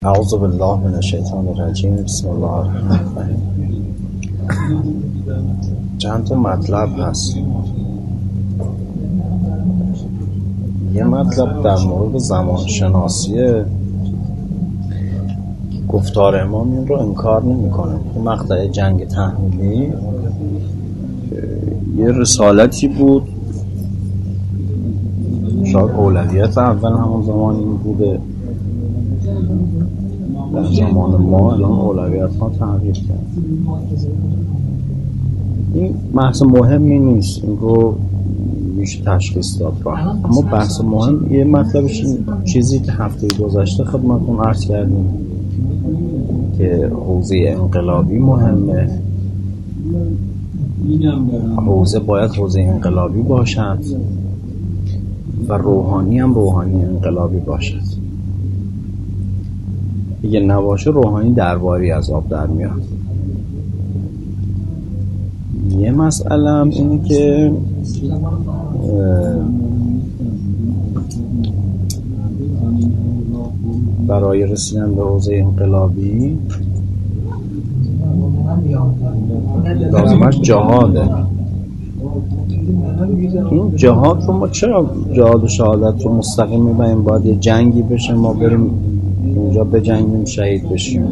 اعوذ بالله من الشیطان الرجیم. بسم الله الرحمن الرحیم. چند تا مطلب هست. یه مطلب در مورد زمان شناسی گفتار امام این رو انکار نمی کنه. تو مقطع جنگ تحمیلی یه رسالتی بود، شاید اولویت اول همون زمان این بوده، در زمان ما الان اولویت ها تغییر کرد. این بحث مهمی نیست، این رو میشه تشخیص داد را. اما بحث مهم یه مطلبش چیزی که هفته گذشته خدمتتون عرض کردیم که حوزه انقلابی مهمه. حوزه باید حوزه انقلابی باشد و روحانی هم روحانی انقلابی باشد. اگه نباشه روحانی درباری از آب در میاد. یه مسئله هم اینه که برای رسیدن به حوزه انقلابی لازمش جهاده. این جهاد رو ما چرا جهاد و شهادت رو مستقیم میبینیم؟ باید یه جنگی بشه ما بریم اونجا بجنگیم شهید بشیم.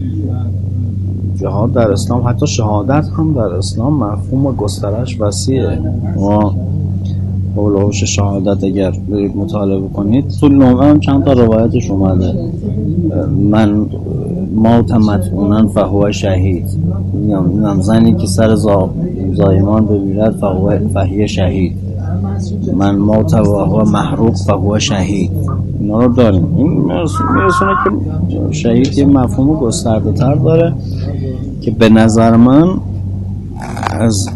جهاد در اسلام، حتی شهادت هم در اسلام مفهوم و گسترش وسیعه. ما اولوش شهادت اگر برید مطالعه کنید تو نوعه هم چند تا روایتش اومده. من موت مطعونا فهو شهید، میگم زنی که سر زایمان بمیرد فهی شهید، من موت و هو محروق فهو شهید. اینا رو داریم. این میرسونه که شهید یه مفهوم گسترده تر داره که به نظر من از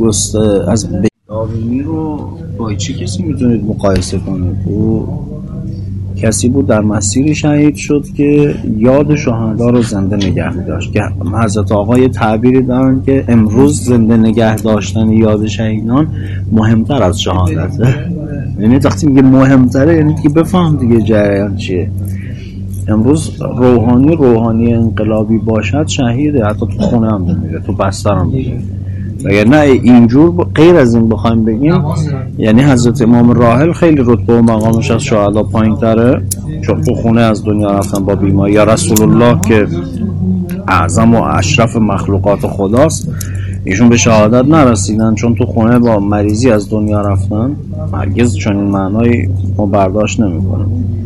داوینی رو با چه کسی میتونید مقایسه کنید؟ او کسی بود در مسیری شهید شد که یاد شهدا رو زنده نگه داشت، که حضرت آقا یه تعبیری دارن که امروز زنده نگه داشتن یاد شهیدان مهمتر از شهادته. یعنی وقتی میگه مهمتره یعنی که بفهم دیگه جریان چیه. امروز روحانی انقلابی باشد شهیده، حتی تو خونه هم بمیره، تو بستر هم بمیره. اگر نه اینجور غیر از این بخوایم بگیم، یعنی حضرت امام راحل خیلی رتبه و مقامش از شهدا پایین تره، چون تو خونه از دنیا رفتن با بیماری. یا رسول الله که اعظم و اشرف مخلوقات خداست، ایشون به شهادت نرسیدن چون تو خونه با مریضی از دنیا رفتن. هرگز چنین معنایی ما برداشت نمی‌کنیم،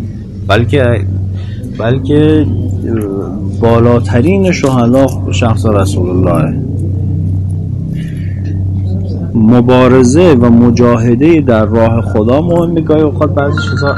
بلکه بالاترین شهدا شخص رسول الله. مبارزه و مجاهده در راه خدا مهمه. گاهی اوقات بعضی چیزا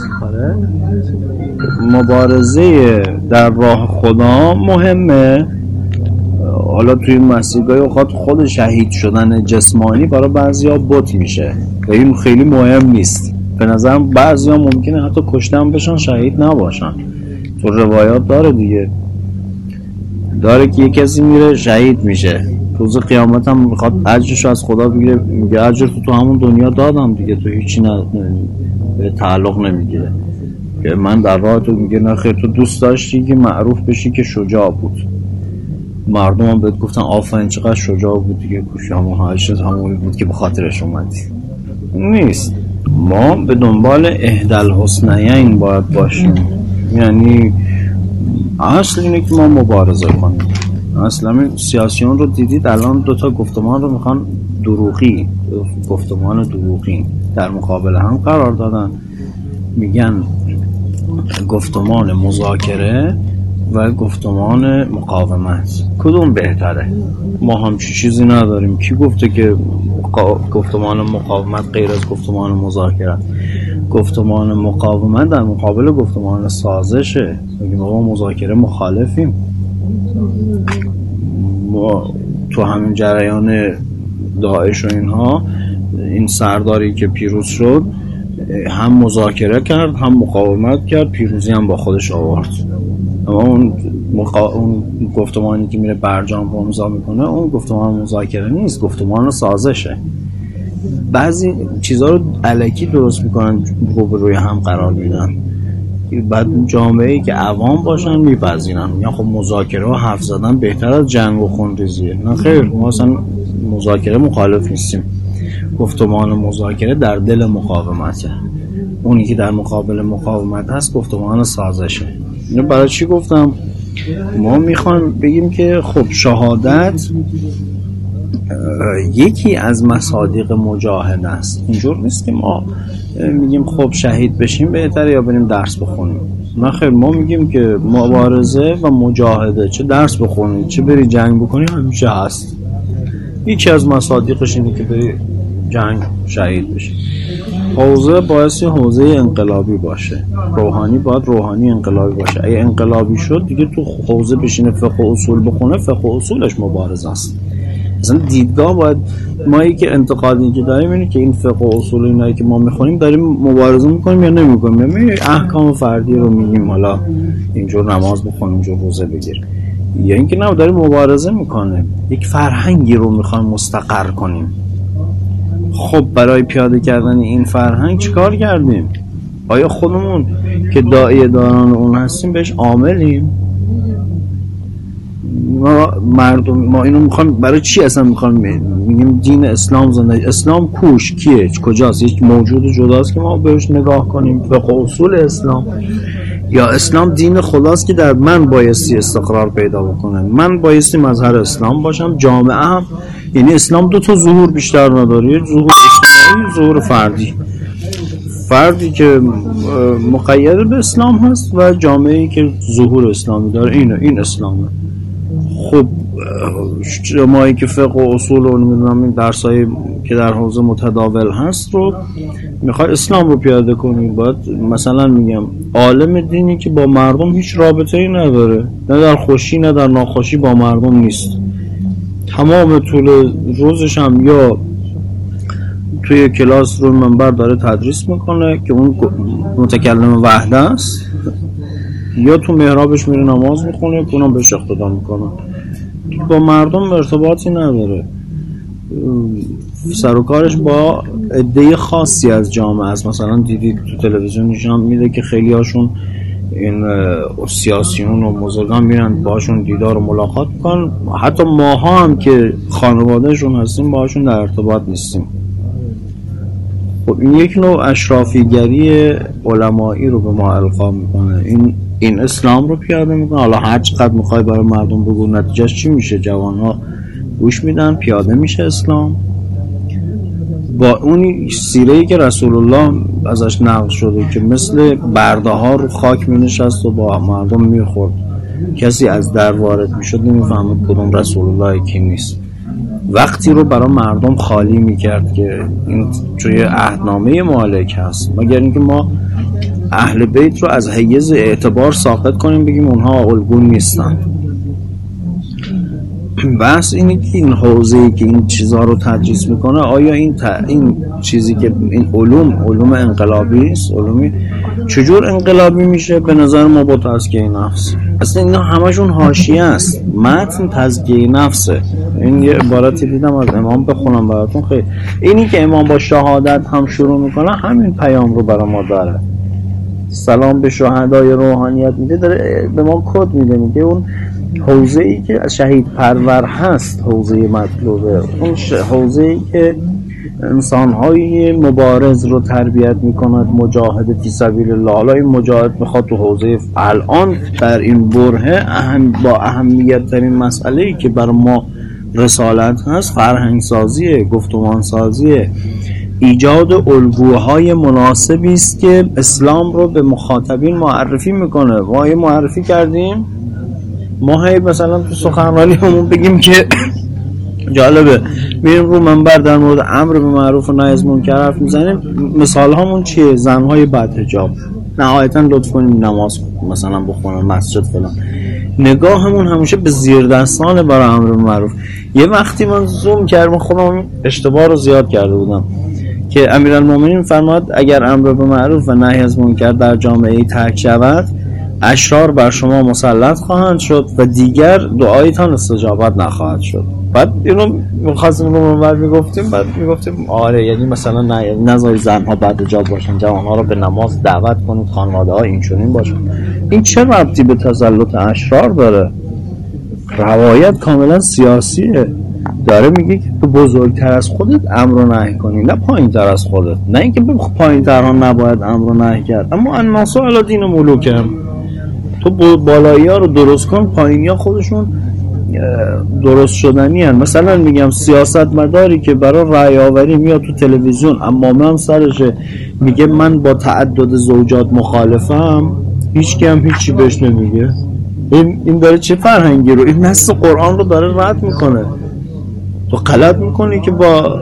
مبارزه در راه خدا مهمه. حالا توی مسیر گاهی اوقات خود شهید شدن جسمانی برای بعضیا بت میشه و این خیلی مهم نیست. به نظرم بعضیا ممکنه حتی کشتن بشن شهید نباشن. تو روایات داره دیگه، داره که یه کسی میره شهید میشه، روز قیامت هم میخواد اجرشو از خدا بگیره، میگه اجر تو همون دنیا دادم دیگه، تو هیچی تعلق نمیگیره. که من در راه تو، میگه نه خیر، تو دوست داشتی که معروف بشی که شجاع بود، مردم هم بهت گفتن آفرین چقدر شجاع بود دیگه، همون حالشت همون بود که به خاطرش اومدی. نیست. ما به دنبال احدی الحسنیین باید باشیم. یعنی اصل اینه که ما مبارزه کنیم. اصلا سیاسیون رو دیدید الان دوتا گفتمان رو میخوان گفتمان دروغی در مقابل هم قرار دادن. میگن گفتمان مذاکره و گفتمان مقاومت کدوم بهتره؟ ما همچین چیزی نداریم. کی گفته که گفتمان مقاومت غیر از گفتمان مذاکره؟ گفتمان مقاومت در مقابل گفتمان سازشه. میگیم ما مذاکره مخالفیم. ما تو همین جریان داعش و اینها، این سرداری که پیروز شد هم مذاکره کرد هم مقاومت کرد، پیروزی هم با خودش آورد. اما اون گفتمانی که میره برجام رو امضا میکنه اون گفتمان مذاکره نیست، گفتمان سازشه. بعضی چیزها رو الکی درست میکنن، روبروی هم قرار میدن. بعد جامعه‌ای که عوام باشن میپذیرن، یا خب مذاکره و حرف زدن بهتر از جنگ و خونریزیه. نه خیر، ما اصلا مذاکره مخالف نیستیم. گفتمان مذاکره در دل مقاومته، اونی که در مقابل مقاومت هست گفتمان سازشه. اینو برای چی گفتم؟ ما میخوایم بگیم که خب شهادت یکی از مصادیق مجاهد است. اینجور نیست که ما میگیم خب شهید بشیم بهتره یا بریم درس بخونیم. نه خیر، ما میگیم که مبارزه و مجاهده، چه درس بخونی چه بری جنگ بکنی همیشه هست. یکی از مصادیقش اینه که بری جنگ شهید بشی. حوزه باعث حوزه انقلابی باشه، روحانی باید روحانی انقلابی باشه. اگه انقلابی شد دیگه تو حوزه بشینه فقه و اصول بخونه، فقه و اصولش مبارزه است. مثلا دیدگاه باید، ما که انتقادی که داریم اینه که این فقه و اصول اینایی که ما میخونیم داریم مبارزه میکنیم یا نمیکنیم، یا احکام فردی رو میگیم حالا اینجور نماز بخون اینجور روزه بگیر، یا اینکه نه داریم مبارزه میکنیم، یک فرهنگی رو میخوایم مستقر کنیم. خب برای پیاده کردن این فرهنگ چیکار کردیم؟ آیا خودمون که داعیه داران اون هستیم بهش عاملیم؟ ما اینو میخوایم برای چی اصلا میخوایم میگیم دین اسلام زنده؟ اسلام کوش کیه؟ کجاست؟ یک موجود جداست که ما بهش نگاه کنیم؟ فقه اصول اسلام، یا اسلام دین خداست که در من بایستی استقرار پیدا بکنه، من بایستی مظهر اسلام باشم، جامعه هم. یعنی اسلام دو تا ظهور بیشتر نداره، ظهور اجتماعی، ظهور فردی. فردی که مقید به اسلام هست و جامعه‌ای که ظهور اسلامی داره، این اسلامه. خب جماعی که فقه و اصول و نمیدونم این درسایی که در حوزه متداول هست رو میخوای اسلام رو پیاده کنی، باید مثلا میگم عالم دینی که با مردم هیچ رابطه‌ای نداره، نه در خوشی نه در ناخوشی با مردم نیست، تمام طول روزش هم یا توی کلاس رو منبر داره تدریس میکنه که اون متکلم وحده است، یا تو محرابش میره نماز میخونه که اونم بهش اقتدا میکنه، با مردم ارتباطی نداره، سر و کارش با عده خاصی از جامعه است. مثلا دیدید تو تلویزیون نشون میده که خیلی هاشون این سیاسیون و بزرگان میرن باشون دیدار و ملاقات میکنن، حتی ماها هم که خانوادهشون هستیم باشون در ارتباط نیستیم. خب این یک نوع اشرافیگری علمایی رو به ما القا میکنه. این اسلام رو پیاده میکنه. حالا هر چقدر میخوای برای مردم بگو نتیجهش چی میشه؟ جوانها گوش میدن، پیاده میشه اسلام با اون سیره‌ای که رسول الله ازش نقل شده که مثل برده ها رو خاک مینشست و با مردم میخورد، کسی از در وارد میشد نمیفهمد کدوم رسول الله کی نیست. وقتی رو برای مردم خالی میکرد که این توی عهدنامه مالک هست، مگر اینکه ما اهل بیت رو از حیز اعتبار ساقط کنیم بگیم اونها الگون نیستن. بس اینه که این حوزه‌ای که این چیزها رو تدریس میکنه، آیا این چیزی که این علوم انقلابی است، علومی چجور انقلابی میشه؟ به نظر ما با تزکیه نفس. اصلا اینا همشون حاشیه است، متن تزکیه نفسه. این یه عبارتی دیدم از امام بخونم براتون. خیلی اینی که امام با شهادت هم شروع میکنه همین پیام رو برای ما داره. سلام به شهدای روحانیت میده، داره به ما کد میده، میگه اون حوزه‌ای که شهید پرور هست حوزه مطلوبه، اون حوزه‌ای که انسان‌های مبارز رو تربیت می‌کند، مجاهد فی سبیل الله. حالا این مجاهد میخواد تو حوزه الان در این برهه با اهمیت ترین مسئله‌ای که بر ما رسالت هست فرهنگ سازیه، گفتمان سازیه، ایجاد الگوهای مناسبی است که اسلام رو به مخاطبین معرفی میکنه. ما یه معرفی کردیم، ما هی مثلا تو سخنرانیمون بگیم که جالبه میریم رو منبر در مورد امر به معروف و نهی از منکر حرف میزنیم، مثال هامون چیه؟ زنهای بدحجاب. نهایتا لطف کنیم نماز مثلا بخونن مسجد فلان. نگاهمون همیشه به زیر دستان برای امر به معروف. یه وقتی من زوم کردم خودم اشتباه رو زیاد کرده بودم که امیرالمومنین فرماد اگر امر به معروف و نهی از منکر در جامعه ترک شود، اشرار بر شما مسلط خواهند شد و دیگر دعایتان استجابت نخواهد شد. بعد اینو می‌خواستیم رو بعد میگفتیم آره، یعنی مثلا نه، یعنی نذارید زنها بعد حجاب باشن، جوانها رو به نماز دعوت کنید، خانواده‌ها اینچنین باشن. این چه ربطی به تسلط اشرار داره؟ روایت کاملا سیاسیه، داره میگه که تو بزرگتر از خودت امر و نهی کنی، نه پایین‌تر از خودت. نه اینکه پایین‌ترها نباید امر و نهی کرد، اما الناس علی دین ملوکهم، تو بالایی‌ها رو درست کن، پایینی‌ها خودشون درست شدنی هن. مثلا میگم سیاستمداری که برای رأی آوری میاد تو تلویزیون امامه هم سرشه میگه من با تعدد زوجات مخالفم، هیچ هم هیچی بهش نمیگه. این داره چه فرهنگی رو، این نص قرآن رو داره رد میکنه. تو غلط میکنی که با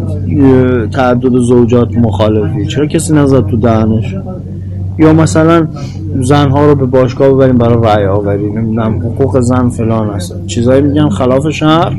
تعدد زوجات مخالفی، چرا کسی نزد تو دهنش؟ یا مثلا زنها رو به باشگاه ببریم برای رأی آوری، نمیدونم حقوق زن فلان است، چیزایی میگن خلاف شرع،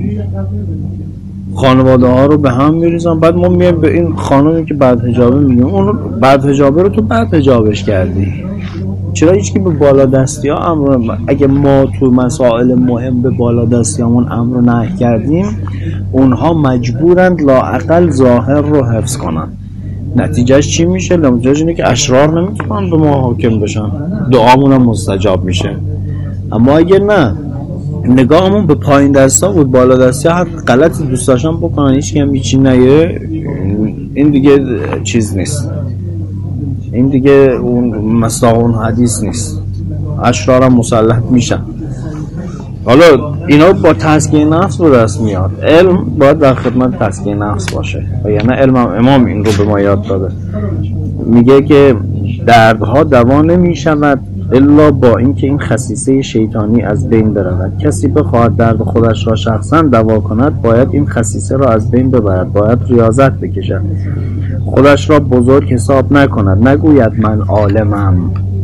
خانواده ها رو به هم میریزن. بعد ما میایم به این خانمی که بعد حجابه میگیم اون بعد حجابه رو تو بعد حجابش کردی، چرا هیچکی به بالادستی ها امر؟ اگه ما تو مسائل مهم به بالادستیامون امر نهی کردیم، اونها مجبورند لااقل ظاهر رو حفظ کنن. نتیجهش چی میشه؟ نتیجهش اینه که اشرار نمیتونن به ما حاکم بشن، دعامون هم مستجاب میشه. اما اگه نه، نگاهمون به پایین دستا بود، بالا دستی ها غلطی دوست داشتن بکنن، هیچ کم هیچی نگه، این دیگه چیز نیست، این دیگه اون مصداق اون حدیث نیست، اشرار هم مسلط میشن. حالا اینا با تزکیه نفس به دست میاد. علم باید در خدمت تزکیه نفس باشه، و یعنی علم هم امام این رو به ما یاد داده، میگه که دردها دوا نمیشود الا با اینکه این خصیصه شیطانی از بین برود. کسی بخواهد درد خودش را شخصا دوا کند باید این خصیصه را از بین ببرد، باید ریاضت بکشد، خودش را بزرگ حساب نکند، نگوید من عالمم،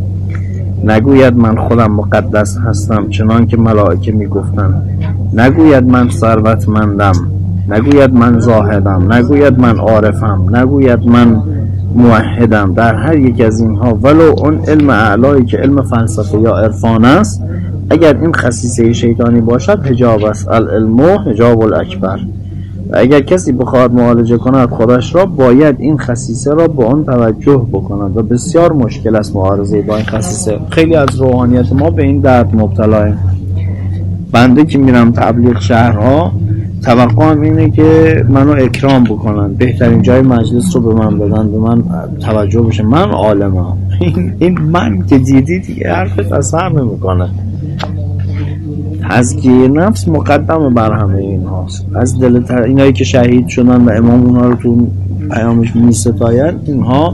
نگوید من خودم مقدس هستم چنان که ملائکه میگفتن، نگوید من ثروتمندم، نگوید من زاهدم، نگوید من عارفم، نگوید من موحدم. در هر یک از اینها ولو اون علم اعلایی که علم فلسفه یا عرفان است، اگر این خصیصه شیطانی باشد حجاب است، العلم حجاب الاکبر. و اگر کسی بخواهد معالجه کند خودش را، باید این خصیصه را به آن توجه بکند و بسیار مشکل است معارضه با این خصیصه. خیلی از روحانیت ما به این درد مبتلاه. بنده که میرم تبلیغ شهرها، توقعم اینه که منو اکرام بکنن، بهترین جای مجلس رو به من بدن، به من توجه بشه، من عالمم. این من که دیدی دیگه حرفت اثر نمیکنه. تزکیه نفس مقدم بر همه این هاست. از دل اینایی که شهید شدن و امام اونها رو تو پیامش میستاید، اینها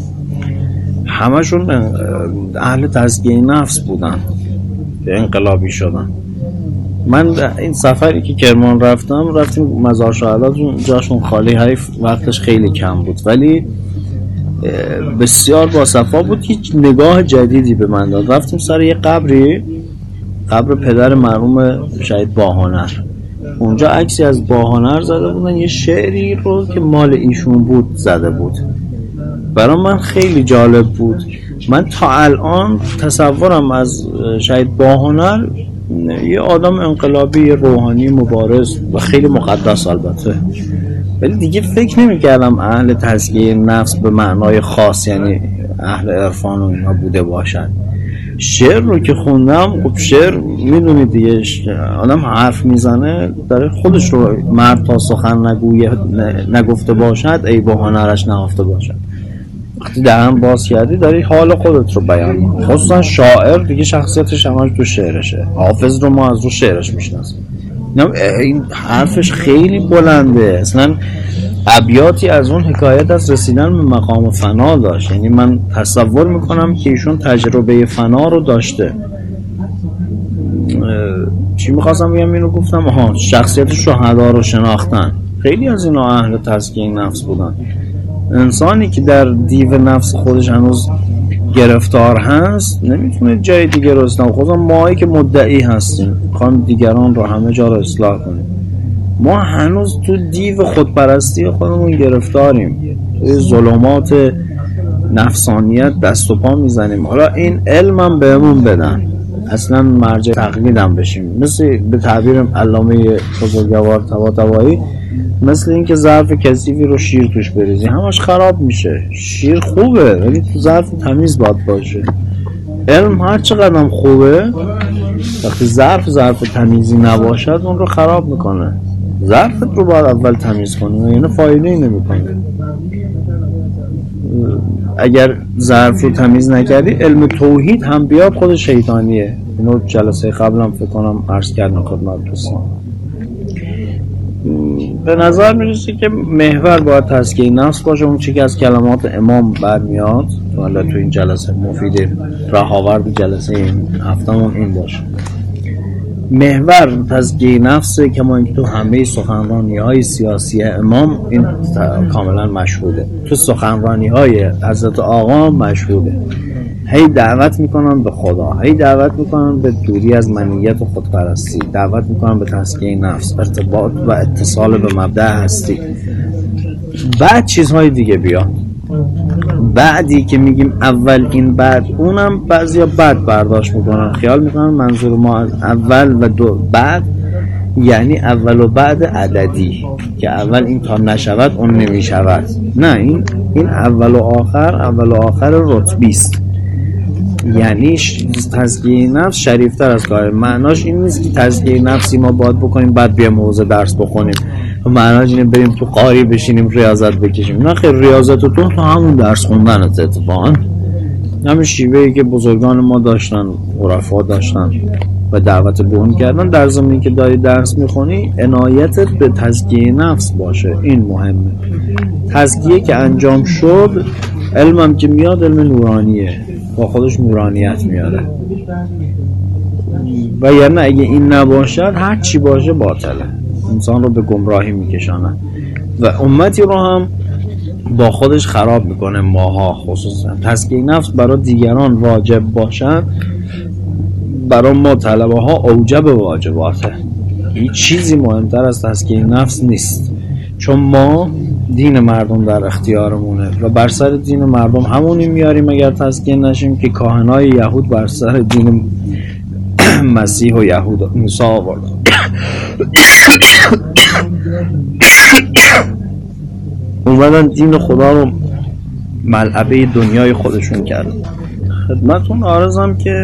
همشون اهل تزکیه نفس بودن که انقلابی شدن. من این سفری که کرمان رفتیم مزار شهداء، جاشون خالی، حریف وقتش خیلی کم بود، ولی بسیار باصفا بود، هیچ نگاه جدیدی به من داد. رفتیم سر یه قبری، قبر پدر مرحوم شهید باهنر، اونجا عکسی از باهنر زده بودن، یه شعری رو که مال ایشون بود زده بود. برای من خیلی جالب بود. من تا الان تصورم از شهید باهنر یه آدم انقلابی، روحانی، مبارز و خیلی مقدس البته، ولی دیگه فکر نمی‌کردم اهل تزکیه نفس به معنای خاص، یعنی اهل عرفان و اینا بوده باشد. شعر رو که خوندم، خب شعر میدونید دیگه، آدم حرف میزنه داره خودش رو، مرد تا سخن نگفته باشد ای باهنرش نهفته باشد. وقتی دهن باز کردی داری حال خودت رو بیان می‌کنی. خصوصا شاعر دیگه شخصیتش همش تو شعرشه. حافظ رو ما از رو شعرش میشناسیم. این حرفش خیلی بلنده، اصلا ابیاتی از اون حکایت از رسیدن به مقام فنا داشت. یعنی من تصور میکنم که ایشون تجربه فنا رو داشته. چی میخواستم بگم؟ اینو گفتم، شخصیت شهدا رو شناختن. خیلی از اینا اهل تزکیه نفس بودن. انسانی که در دیو نفس خودش هنوز گرفتار هست نمیتونه جای دیگه رو اصلاح. خودم ماهایی که مدعی هستیم میخوام دیگران رو همه جا رو اصلاح کنیم، ما هنوز تو دیو خودپرستی خودمون گرفتاریم، توی ظلمات نفسانیت دست و پا میزنیم. حالا این علمم بهمون بدن، اصلا مرجع تقلیدم بشیم، مثل به تعبیر علامه بزرگوار طباطبایی، مثل این که ظرف کثیفی رو شیر توش بریزی همش خراب میشه. شیر خوبه ولی تو ظرف تمیز باید باشه. علم هر چقدر خوبه وقتی ظرف تمیزی نباشد اون رو خراب میکنه. ظرفت رو باید اول تمیز کنی، یعنی فایده ای نمیکنه. اگر ظرف رو تمیز نکردی، علم توحید هم بیا خود شیطانیه. اینو جلسه قبلم فکر کنم عرض کردم خدمت دوستان. به نظر میرسه که محور باید تزکیه نفس باشه، اون چیزی که از کلمات امام برمیاد. حالا تو این جلسه مفید رهاورد جلسه این هفتمون این باشه. محور تزکیه نفسه که ما اینکه تو همه سخنرانی‌های سیاسی امام این کاملا مشهوده، تو سخنرانی‌های حضرت آقا مشهوده. هی دعوت میکنن به خدا، هی دعوت میکنن به دوری از منیت و خودپرستی، دعوت میکنن به تزکیه نفس، ارتباط و اتصال به مبدأ هستی. بعد چیزهای دیگه بیاد. بعدی که میگیم اول این بعد اونم بعضیا بعد برداشت میکنن، خیال میکنن منظور ما از اول و دو بعد یعنی اول و بعد عددی، که اول این تا نشود اون نمیشود. نه، این اول و آخر رتبی است. یعنی تزکیه نفس شریفتر از کار. معناش این نیست که تزکیه نفسی ما باید بکنیم بعد بیام حوزه درس بخونیم، معناش اینه بریم تو قاری بشینیم ریاضت بکشیم. نه خیر، ریاضت تو همون درس خوندن اتفاقا همین شیوهی که بزرگان ما داشتن، عرفا داشتن و دعوت به اون کردن. در زمینی که داری درس میخونی عنایتت به تزکیه نفس باشه، این مهمه. تزکیه که انجام شد، علمم که میاد علم نورانیه، با خودش نورانیت میاره. و یعنی اگه این نباشد هر چی باشه باطله، انسان رو به گمراهی میکشانه و امتی رو هم با خودش خراب میکنه. ماها خصوصا تزکیه نفس برای دیگران واجب باشد، برای ما طلبه ها اوجب واجباته. هیچ چیزی مهمتر از تزکیه نفس نیست، چون ما دین مردم در اختیارمونه و بر سر دین مردم همونی میاریم اگر تزکیه نشیم که کاهنای یهود بر سر دین مسیح و یهود موسی آوردن. اومدن دین خدا رو ملعبه دنیای خودشون کردن. خدمتون عارضم که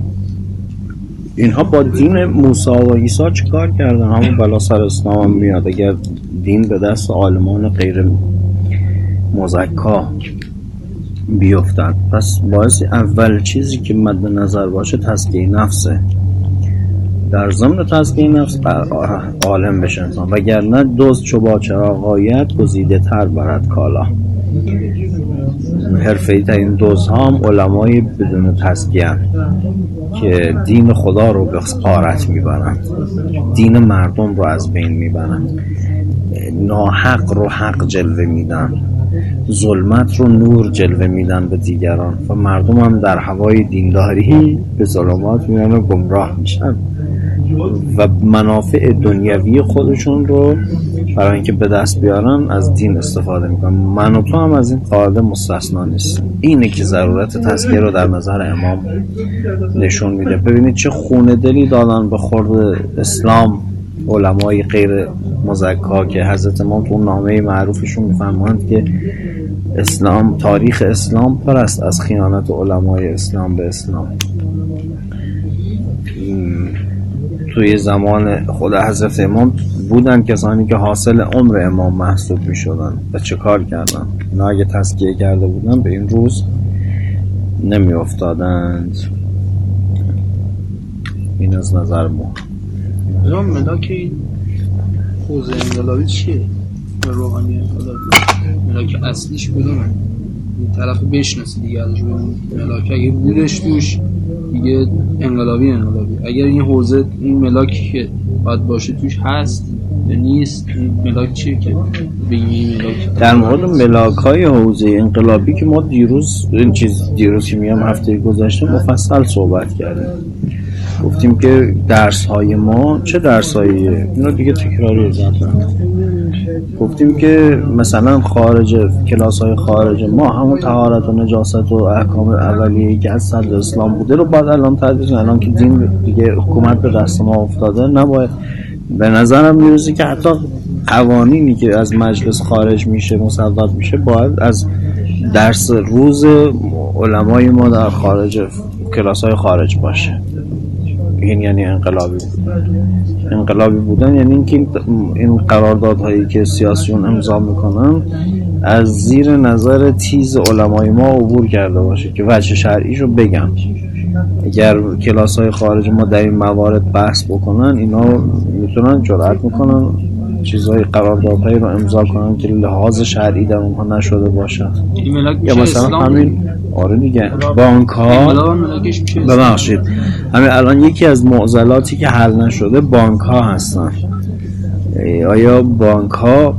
اینها با دین موسی و عیسی چه کار کردن؟ همون بلا سر اسلام هم میاد اگر دین به دست عالمان غیر مزکا بیفتد. پس باعث اول چیزی که مد نظر باشه تزکیه نفسه. در ضمن تزکیه نفس عالم بشه انسان، وگرنه دزد چو با چراغایت گزیده تر برد کالا. حرفه‌ای ترین دزدها هم علمای بدون تزکیه که دین خدا رو به غارت میبرن، دین مردم رو از بین میبرن، ناحق رو حق جلوه میدن، ظلمت رو نور جلوه میدن به دیگران و مردم هم در هوای دینداری به ظلمات میرن و گمراه میشن و منافع دنیوی خودشون رو برای اینکه به دست بیارن از دین استفاده میکنن. من و تو هم از این قاعده مستثنا نیست. اینه که ضرورت تزکیه رو در نظر امام نشون میده. ببینید چه خونه دلی دادن به خورد اسلام علمای غیر مزکا که حضرت امام تو نامه معروفشون میفرمایند که اسلام، تاریخ اسلام پر است از خیانت علمای اسلام به اسلام. توی زمان خود حضرت امام بودن کسانی که حاصل عمر امام محسوب می شدن و چه کار کردن؟ اینا اگه تزکیه کرده بودن به این روز نمی افتادند. این از نظر ما. اینا ملاک حوزه انقلابی چیه؟ روحانی انقلابی ملاک اصلیش کدومه؟ این طرف بشناسی دیگه ازش ببینید ملاک اگه بودش توش دیگه انقلابی. اگر این حوزه این ملاکی که باید باشه توش هست یا نیست، این ملاک چیه که بگیم این ملاک؟ در مورد ملاک‌های حوزه انقلابی که ما دیروز که میام هفته گذشته مفصل صحبت کردیم، گفتیم که درس‌های ما چه درس‌هاییه، اینا دیگه تکراری ازت گفتیم که مثلا خارج کلاس‌های خارج ما همون طهارت و نجاست و احکام اولیه‌ای که از صدر اسلام بوده رو بعد الان تدریس، الان که دین دیگه حکومت به دست ما افتاده نباید. به نظرم میرسه که حتی قوانینی که از مجلس خارج میشه مصوب میشه باید از درس روز علمای ما در خارج کلاس‌های خارج باشه. این یعنی انقلابی بودن یعنی اینکه این قراردادهایی که سیاسیون امضا میکنن از زیر نظر تیز علمای ما عبور کرده باشه که وجه شرعیشو بگم. اگر کلاس‌های خارج ما در این موارد بحث بکنن اینا میتونن جرأت میکنن چیزای قراردادهایی رو امضا کنن که لحاظ شرعی در اونها نشده باشه. یا مثلا همین آره دیگه بانک‌ها، ببخشید همین الان یکی از معضلاتی که حل نشده بانک‌ها هستن. آیا بانک‌ها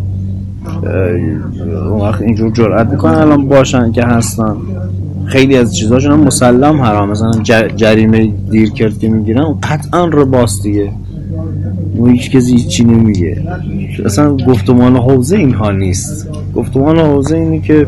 اون وقت اینجور جرأت میکنن الان باشن که هستن؟ خیلی از چیزاشون هم مسلم حرام، مثلا جریمه دیر کرد که میگیرن قطعا رباست دیگه، هیچ کسی چی نمیگه. اصلا گفتمان حوزه اینها نیست. گفتمان حوزه اینه که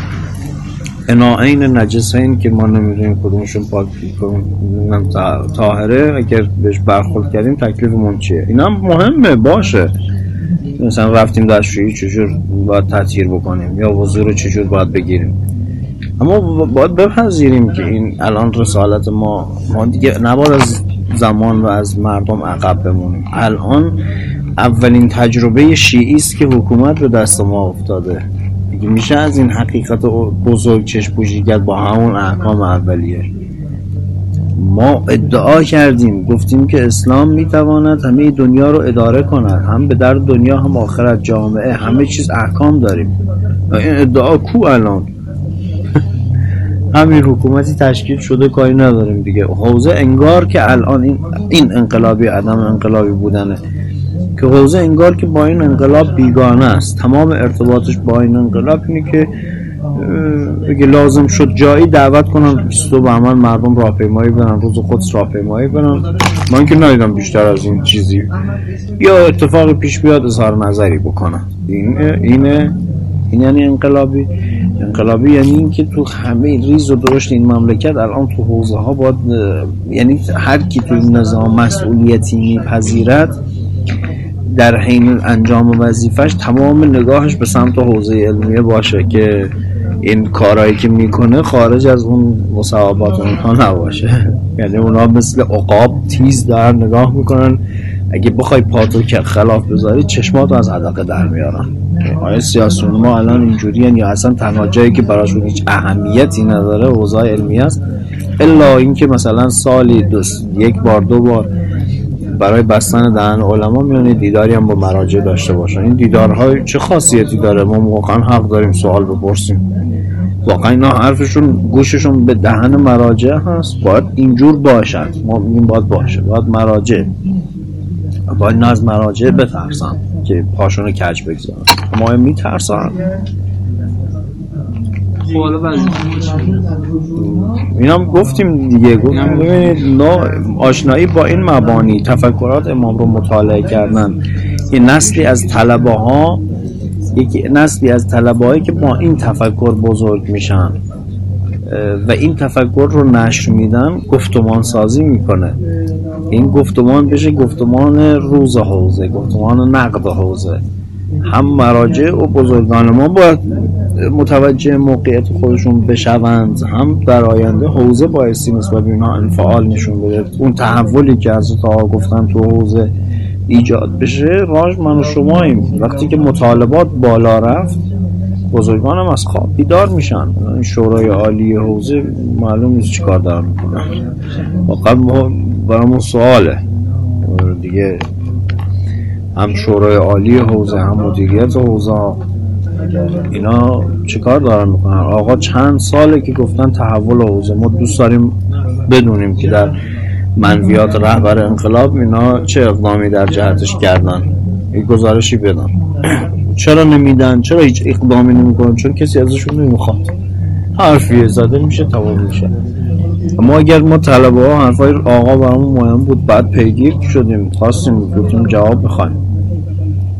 اناعین نجسین که ما نمیدونیم کدومشون پاک کدوم طاهره، اگر بهش برخورد کردیم تکلیفمون چیه. اینا هم مهمه باشه. مثلا رفتیم دستشویی چجور باید تطهیر بکنیم یا وضو رو چجور باید بگیریم. اما باید بپذیریم که این الان رسالت ما دیگه نباید از زمان و از مردم عقب بمونیم. الان اولین تجربه شیعی است که حکومت به دست ما افتاده. دیگه میشه از این حقیقت بزرگ چشم پوشی کرد با همون احکام اولیه. ما ادعا کردیم گفتیم که اسلام میتواند همه دنیا رو اداره کند، هم به در دنیا هم آخرت، جامعه همه چیز احکام داریم. این ادعا کو الان؟ همین حکومتی تشکیل شده کاری نداریم دیگه. حوزه انگار که الان این انقلابی عدم انقلابی بودنه که حوزه انگار که با این انقلاب بیگانه است. تمام ارتباطش با این انقلاب اینه که اگه لازم شد جایی دعوت کنن 22 بهمن مردم راهپیمایی برن، روز قدس راهپیمایی برن. من که ندیدم بیشتر از این چیزی یا اتفاقی پیش بیاد اظهار نظری بکنن. این یعنی انقلابی یعنی این که تو همه ریز و درشت این مملکت الان تو حوزه ها باید، یعنی هر کی تو این نظام مسئولیتی میپذیرد در حین انجام وظیفش تمام نگاهش به سمت حوزه علمیه باشه که این کارهایی که میکنه خارج از اون مصوبات اونها نباشه. یعنی اونها مثل عقاب تیز در نگاه میکنن، اگه بخوای پاتو که خلاف بذاری چشماتو از حدقه در میارن. آیا سیاسیون ما الان اینجوری هن یا اصلا تنها جایی که براشون هیچ اهمیتی نداره حوزه علمی است، الا اینکه مثلا سالی یک بار دو بار برای بستن دهن علما میونه دیداری هم با مراجع داشته باشن. این دیدارها چه خاصیتی داره؟ ما واقعا حق داریم سوال بپرسیم. واقعا اینا حرفشون گوششون به دهن مراجع هست؟ باید اینجور باشد. ما میگیم باید باشه، باید مراجع، باید از مراجع بترسن که پاشونو کج بگذارن. ما میترسن. اینا هم گفتیم دیگه، گفتیم ببینید آشنایی با این مبانی تفکرات امام رو مطالعه کردن. یه نسلی از طلبه‌هایی که با این تفکر بزرگ میشن و این تفکر رو نشر میدن گفتمان سازی میکنه. این گفتمان بشه گفتمان روز حوزه، گفتمان نقد حوزه. هم مراجع و بزرگان ما باید متوجه موقعیت خودشون بشوند، هم در آینده حوزه بایستی نسبت به اینها انفعال نشون بده. اون تحولی که حضرت آقا گفتن تو حوزه ایجاد بشه راج من و شماییم. وقتی که مطالبات بالا رفت بزرگان هم از خواب بیدار میشن. این شورای عالی حوزه معلوم نیست چی کار دارن میکنن. واقعا ما برامون سواله دیگه، هم شورای عالی حوزه هم مدیریت حوزه اینا چه کار دارن میکنن؟ آقا چند ساله که گفتن تحول حوزه. ما دوست داریم بدونیم که در منویات رهبر انقلاب اینا چه اقدامی در جهتش کردن، یک گزارشی بدن. چرا نمیدن؟ چرا هیچ اقدامی نمیکنن؟ چون کسی ازشون نمیخواد. حرفیه زده میشه تمام میشه. اما اگر ما طلبه ها حرفای آقا برامون مهم بود بعد پیگیر شدیم خواستیم گفتیم جواب بخوایم.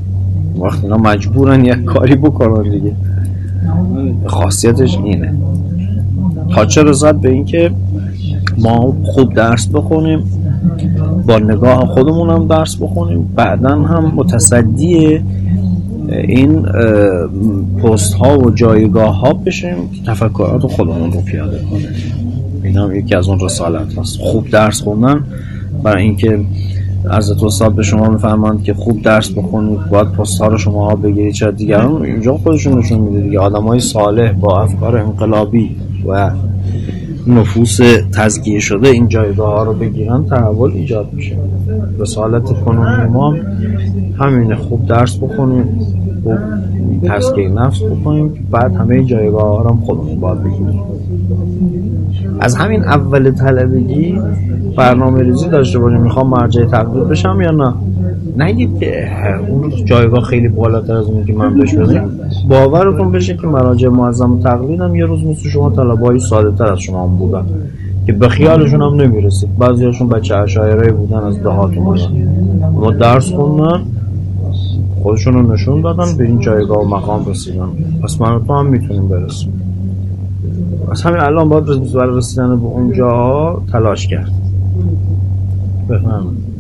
وقتی اینا مجبورن یک کاری بکنن دیگه. خاصیتش اینه. تا چه رسد به این که ما خوب درس بخونیم، با نگاه خودمون هم درس بخونیم، بعداً هم متصدی این پست ها و جایگاه ها بشیم که تفکرات خودمون رو پیاده کنیم. این هم یکی از اون رسالت هست. خوب درس خوندن برای اینکه حضرت استاد به شما میفرمایند که خوب درس بخونید، باید پست ها رو شما بگیرید، چه دیگران اینجا خودشون نشون میده دیگه. آدمای صالح با افکار انقلابی و نفوس تزکیه شده این جایگاه ها رو بگیرن، تحول ایجاد میشه. رسالت کنونی ما همینه، خوب درس بخونیم، خوب تزکیه نفس بکنیم، بعد همه جایگاه ها رو هم خودمون باید بگیریم. از همین اول طلبگی برنامه ریزی داشته باشیم. میخوام مرجع تقلید بشم یا نه؟ نگید که اون جایگاه خیلی بالاتر از اون که من بهش برسم. باورتون بشه که مراجع معظم تقلیدم یه روز مثل شما طلبه‌ای ساده تر از شما هم بودن که به خیالشون هم نمیرسید. بعضیاشون بچه اشاعره بودن، از دهات اومدن، اما درس خوندن، خودشون رو نشون دادن، به این جایگاه و مقام رسیدن. پس من و تو هم میتونیم برسیم. از همین الان باید برای رسیدن به اونجا تلاش کرد. بفهمم.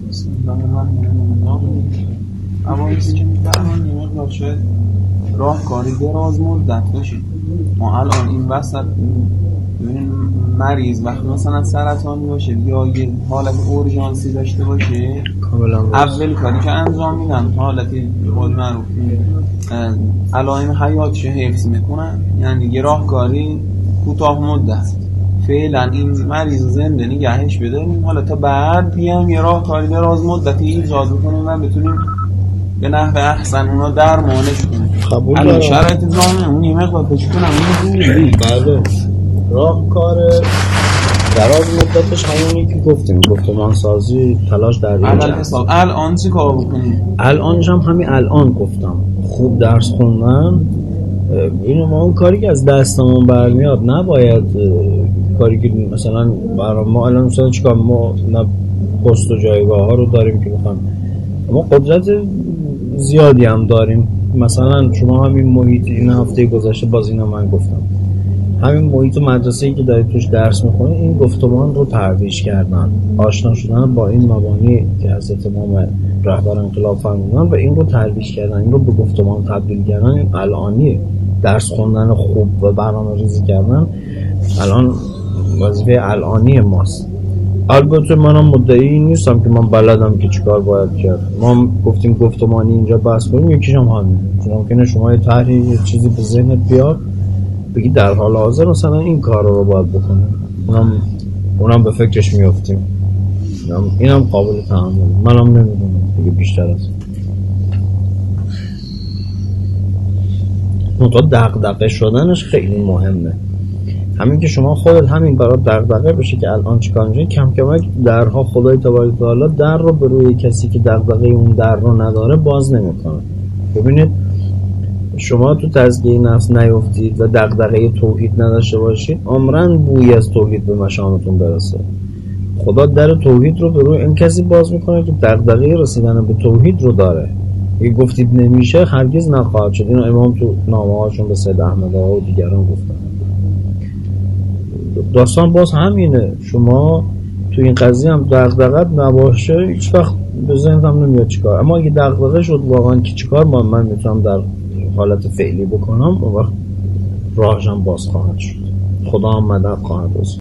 اما چیزی که می‌فهمم نیمه شاید راهکاری دراز مدت باشه. ما الان این وسط ببینیم مریض وقتی مثلا سرطانی باشه یا یه حالت اورژانسی داشته باشه، اول کاری که انجام میدن حالتی قول معروف علائم حیاتش حفظ میکنن، یعنی یه راهکاری کوتاه مدت فعلا این مریض زنده نگهش بداریم، حالا تا بعد بیام یه راهکاری دراز مدتی ایجاد کنیم و بتونیم به نحو احسن اونا درمانش کنیم. الان شرایط جامعه اون یه مقدار پیش کنم بله. راهکار دراز مدتش همونی که گفتیم، گفتمان سازی، تلاش در اینجا. الان چی کار بکنیم؟ الانش هم همین الان گفتم، خوب درس خوندن. اینو ما اون کاری که از دستمون برمیاد نباید کاری که مثلا برای ما الان مثلا چیکار، ما نه پست و جایگاه ها رو داریم که میخوام، اما قدرت زیادی هم داریم. مثلا شما همین محیط این هفته گذشته باز اینو من گفتم، همین محیط مدرسه‌ای که دارید توش درس می‌خونید، این گفتمان رو ترویج کردن، آشنا شدن با این مبانی که حضرت امام رهبر انقلاب فرمودن و این رو ترویج کردن، این رو به گفتمان تبدیل کردن. این الانیه، درس خوندن خوب و برنامه‌ریزی کردن الان وظیفه الانی ماست. البته منم مدعی نیستم که من بلدم که چیکار باید کرد. ما گفتیم گفتمانی اینجا بحث کنیم، یکیش هم همین. ممکنه شما یه طرحی یه چیزی به ذهنت بیاد بگی در حال حاضر مثلا این کار رو باید بکنیم، اونم به فکرش میافتیم، اینم قابل تحمل. منم نمیدونم دیگه بیشتر از منطقه دغدغه شدنش خیلی مهمه. همین که شما خودت همین برات دغدغه بشه که الان چیکار میشه، کم کم درها خدای تبارک و تعالی در رو به روی کسی که دغدغه اون در رو نداره باز نمیکنه. ببینید شما تو تزکیه نفس نیفتید و دغدغه توحید نداشته باشید، عمرن بوی از توحید به مشامتون برسه. خدا در توحید رو به روی این کسی باز میکنه که دغدغه رسیدن به توحید رو داره. اگه گفتید نمیشه، هرگز نخواهد شد. اینو امام تو نامه هاشون به سید احمد آقا و دیگران گفتن. داستان باز همینه. شما تو این قضیه هم دغدغت نباشه، هیچ وقت به ذهنم نمیاد چیکار. اما اگه دغدغه شد واقعا که چیکار من میتونم در حالت فعلی بکنم، اون وقت راهشم باز خواهد شد. خدا هم مدد خواهد رسید.